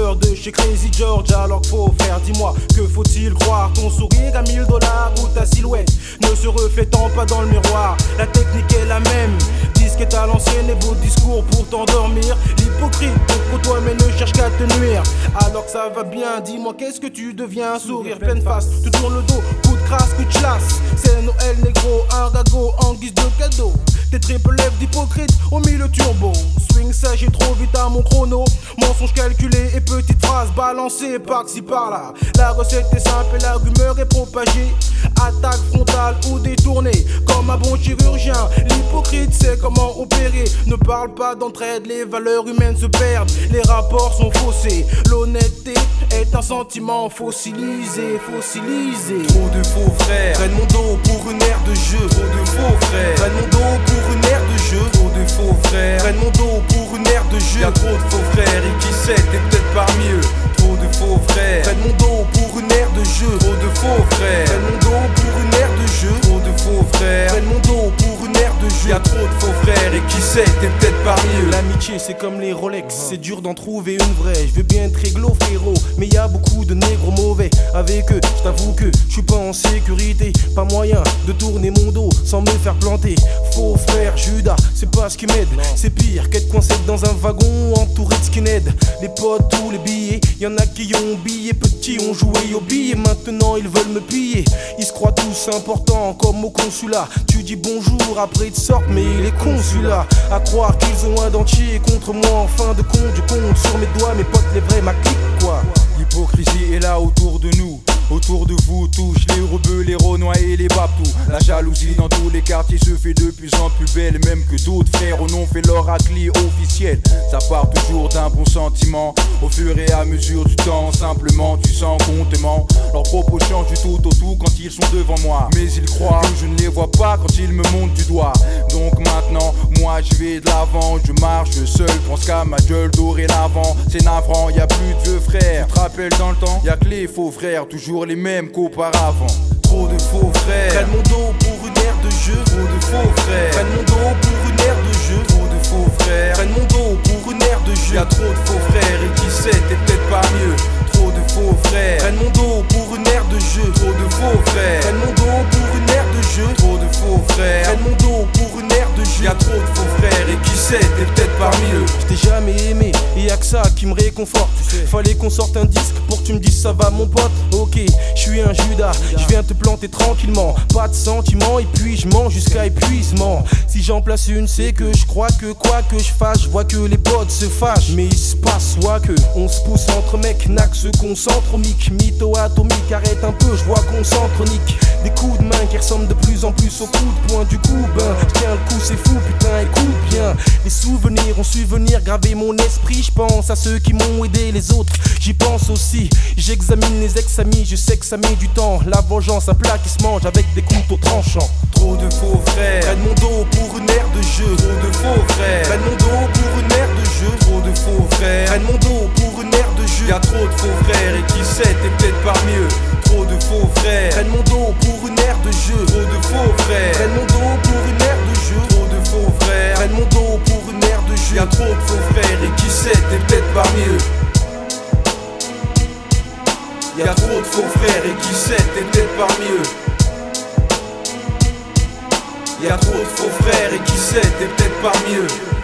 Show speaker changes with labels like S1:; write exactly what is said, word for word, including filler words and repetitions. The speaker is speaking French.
S1: rappeur de chez Crazy George. Alors qu'il faut faire, dis-moi, que faut-il croire? Ton sourire à mille dollars ou ta silhouette ne se reflétant pas dans le miroir? La technique est la même, disque est à l'ancienne et beau discours pour t'endormir. L'hypocrite te côtoie mais ne cherche qu'à te nuire. Alors que ça va bien, dis-moi qu'est-ce que tu deviens? Sourire pleine face, tu tournes le dos, coup de crasse, coup de chlasse. C'est Noël négro, un ragot en guise de cadeau. Tes triple lèvres d'hypocrite au milieu turbo. Swing ça, j'ai trop vite à mon chrono. Mensonge calculé et petite phrase balancée par-ci par-là. La recette est simple et la rumeur est propagée. Attaque frontale ou détournée, comme un bon chirurgien. L'hypocrite sait comment opérer. Ne parle pas d'entraide, les valeurs humaines se perdent. Les rapports sont faussés. L'honnêteté est un sentiment fossilisé, fossilisé.
S2: Trop de faux frères prennent mon dos pour une ère de jeu. Trop de faux frères prennent mon dos pour une ère de jeu. Trop de faux frères prennent mon dos pour une ère de jeu. Y'a trop de faux frères et qui sait, t'es peut-être parmi eux. Trop de faux frères prennent mon dos pour une ère de jeu. Trop de faux frères prennent mon dos pour une ère de jeu. Trop de faux frères prennent mon dos pour une ère de jeu. Y'a trop de faux frères et qui sait, t'es peut-être parmi eux.
S1: L'amitié c'est comme les Rolex, c'est dur d'en trouver une vraie. Je veux bien être réglo frérot, mais y a beaucoup de négros mauvais. Avec eux, je t'avoue que je suis pas en sécurité. Pas moyen de tourner mon dos sans me faire planter. Faux frère Judas, c'est pas ce qui m'aide. C'est pire qu'être coincé dans un wagon entouré de skinhead. Les potes ou les billets, y'en a qui ont oublié. Petits ont joué au billet, maintenant ils veulent me piller. Ils se croient tous importants comme au consulat. Tu dis bonjour, après ils te sortent, mais il est con celui-là. À croire qu'ils ont un dentier contre moi en fin de compte. Je compte sur mes doigts, mes potes, les vrais, ma clique quoi.
S2: L'hypocrisie est là autour de nous. Autour de vous touche les rebeux, les renois et les babtous. La jalousie dans tous les quartiers se fait de plus en plus belle. Même que d'autres frères en ont fait leur raclée officielle. Ça part toujours d'un bon sentiment. Au fur et à mesure du temps, simplement tu sens qu'on te ment. Leurs propos changent du tout au tout quand ils sont devant moi. Mais ils croient que je ne les vois pas quand ils me montent du doigt. Donc maintenant, moi je vais de l'avant. Je marche seul, pense qu'à ma gueule dorénavant. C'est navrant, y'a plus de vieux frères. Tu te rappelles dans le temps, y'a que les faux frères, toujours les mêmes qu'auparavant.
S1: Trop de faux frères prennent mon dos pour une ère de jeu.
S2: Trop de faux frères
S1: prennent mon dos pour une ère de jeu.
S2: Trop de faux frères
S1: prennent mon dos pour une ère de jeu.
S2: Y'a trop de faux frères et qui sait, t'es peut-être parmi eux. Trop de faux frères
S1: prennent mon dos pour une ère de jeu.
S2: Trop de faux frères
S1: prennent mon dos pour une ère de jeu.
S2: Trop de faux frères
S1: prennent mon dos pour une ère de jeu.
S2: Y'a trop de faux frères et qui sait, t'es peut-être parmi eux.
S1: Je t'ai jamais aimé et y'a que ça qui me réconforte. Fallait qu'on sorte un disque pour que tu me dises ça va mon pote. Ok, je suis un Judas, je viens te planter tranquillement. Pas de sentiments et puis je mens jusqu'à épuisement. Si j'en place une c'est que je crois que quoi que je fasse, je vois que les potes se fâchent. Mais il se passe soit que on se pousse entre mecs, nac se concentre au mic. Mytho atomique, arrête un peu, je vois qu'on s'entronique. Des coups de main qui ressemblent de plus en plus aux coups de poing. Du coup ben, je tiens le coup c'est fou putain écoute bien. Les souvenirs ont su venir graver mon esprit. Je pense à ceux qui m'ont aidé, les autres j'y pense aussi. J'examine les ex-amis, je sais que ça met du temps. La vengeance, un plat qui se mange avec des couteaux tranchants.
S2: Trop de faux frères
S1: prennent mon dos pour une ère de jeu.
S2: Trop de faux frères
S1: prennent mon dos pour une ère de jeu.
S2: Trop de faux frères
S1: prennent mon dos pour une ère de jeu.
S2: Y'a trop de faux frères et qui sait, t'es peut-être parmi eux. Trop de faux frères
S1: prennent mon dos pour une ère de jeu.
S2: Trop de faux frères
S1: prennent mon dos pour une ère de jeu.
S2: Trop de faux frères
S1: prennent mon dos pour une ère de jeu.
S2: Y'a trop de faux frères et qui sait, t'es peut-être parmi eux. Y'a trop de faux frères et qui sait, t'es peut-être parmi eux. Y'a trop de faux frères et qui sait, t'es peut-être parmi eux.